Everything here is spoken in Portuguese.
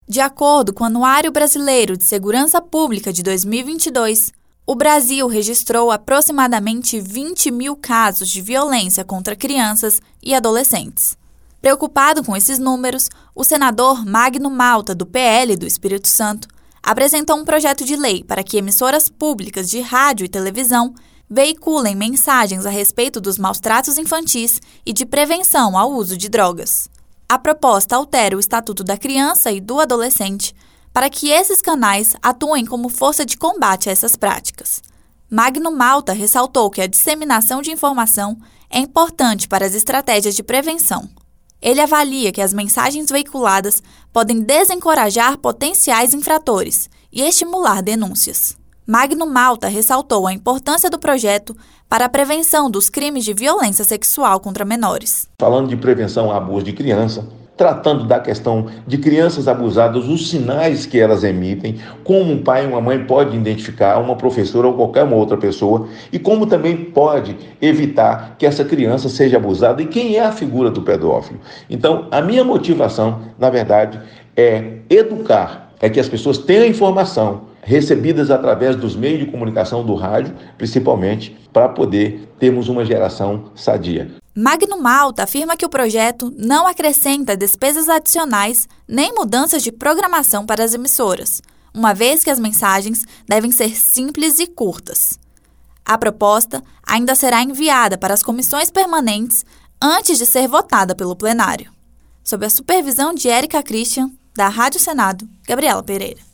De acordo com o Anuário Brasileiro de Segurança Pública de 2022, o Brasil registrou aproximadamente 20 mil casos de violência contra crianças e adolescentes. Preocupado com esses números, o senador Magno Malta, do PL do Espírito Santo, apresentou um projeto de lei para que emissoras públicas de rádio e televisão veiculem mensagens a respeito dos maus-tratos infantis e de prevenção ao uso de drogas. A proposta altera o Estatuto da Criança e do Adolescente para que esses canais atuem como força de combate a essas práticas. Magno Malta ressaltou que a disseminação de informação é importante para as estratégias de prevenção. Ele avalia que as mensagens veiculadas podem desencorajar potenciais infratores e estimular denúncias. Magno Malta ressaltou a importância do projeto para a prevenção dos crimes de violência sexual contra menores. Falando de prevenção ao abuso de criança, tratando da questão de crianças abusadas, os sinais que elas emitem, como um pai e uma mãe podem identificar, uma professora ou qualquer uma outra pessoa, e como também pode evitar que essa criança seja abusada e quem é a figura do pedófilo. Então, a minha motivação, na verdade, é educar, é que as pessoas tenham informação recebidas através dos meios de comunicação do rádio, principalmente, para poder termos uma geração sadia. Magno Malta afirma que o projeto não acrescenta despesas adicionais nem mudanças de programação para as emissoras, uma vez que as mensagens devem ser simples e curtas. A proposta ainda será enviada para as comissões permanentes antes de ser votada pelo plenário. Sob a supervisão de Érica Christian, da Rádio Senado, Gabriela Pereira.